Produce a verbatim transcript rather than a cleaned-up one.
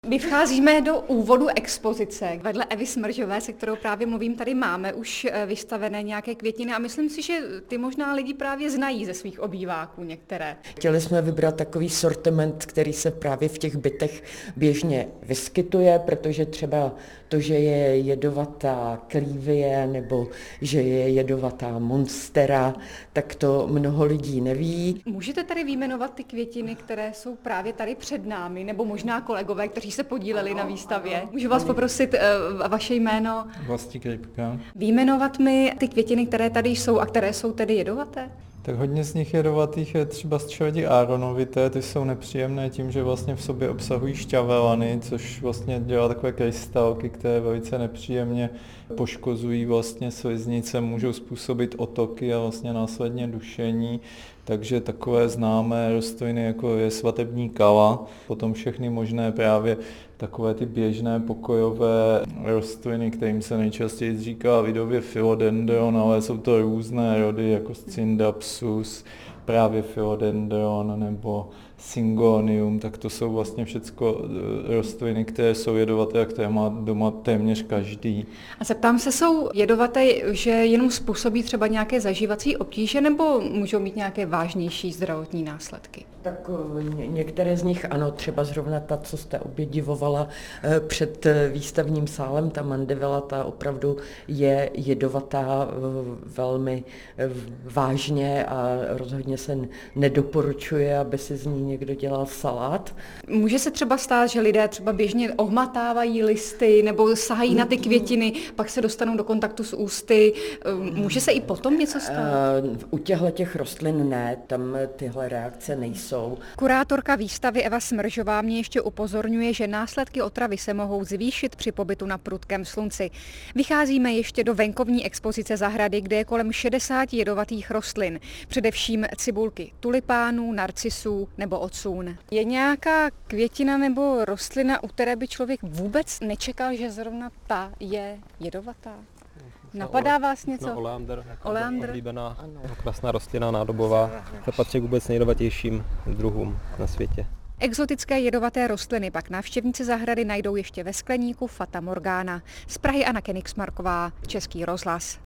My vcházíme do úvodu expozice. Vedle Evy Smržové, se kterou právě mluvím, tady máme už vystavené nějaké květiny a myslím si, že ty možná lidi právě znají ze svých obýváků některé. Chtěli jsme vybrat takový sortiment, který se právě v těch bytech běžně vyskytuje, protože třeba to, že je jedovatá klívie nebo že je jedovatá monstera, tak to mnoho lidí neví. Můžete tady vyjmenovat ty květiny, které jsou právě tady před námi, nebo možná kolegové, kteří se podíleli na výstavě? Můžu vás poprosit uh, vaše jméno? Vlastík Rybka. Vyjmenovat mi ty květiny, které tady jsou a které jsou tedy jedovaté? Tak hodně z nich jedovatých je třeba střeledi áronovité, ty jsou nepříjemné tím, že vlastně v sobě obsahují šťavelany, což vlastně dělá takové krystalky, které velice nepříjemně poškozují vlastně sliznice, můžou způsobit otoky a vlastně následně dušení. Takže takové známé rostliny, jako je svatební kala, potom všechny možné právě takové ty běžné pokojové rostliny, kterým se nejčastěji říká lidově philodendron, ale jsou to různé rody, jako Scindapsus, právě philodendron nebo Syngonium, tak to jsou vlastně všechno rostliny, které jsou jedovaté a které má doma téměř každý. A zeptám se, jsou jedovaté, že jenom způsobí třeba nějaké zažívací obtíže nebo můžou mít nějaké vážnější zdravotní následky? Tak ně, některé z nich ano, třeba zrovna ta, co jste obdivovala před výstavním sálem, ta mandevela, ta opravdu je jedovatá velmi vážně a rozhodně se nedoporučuje, aby si z ní někdo dělal salát. Může se třeba stát, že lidé třeba běžně ohmatávají listy nebo sahají na ty květiny, pak se dostanou do kontaktu s ústy. Může se i potom něco stát? U těchto těch rostlin ne, tam tyhle reakce nejsou. Kurátorka výstavy Eva Smržová mě ještě upozorňuje, že následky otravy se mohou zvýšit při pobytu na prudkém slunci. Vycházíme ještě do venkovní expozice zahrady, kde je kolem šedesáti jedovatých rostlin, především cibulky tulipánů, narcisů nebo ocůn. Je nějaká květina nebo rostlina, u které by člověk vůbec nečekal, že zrovna ta je jedovatá? Napadá vás něco? No, oleander, Oleander? oblíbená, krásná rostlina, nádobová, se patří k vůbec nejjedovatějším druhům na světě. Exotické jedovaté rostliny pak návštěvníci zahrady najdou ještě ve skleníku Fata Morgana. Z Prahy Anna Kenigsmarková, Český rozhlas.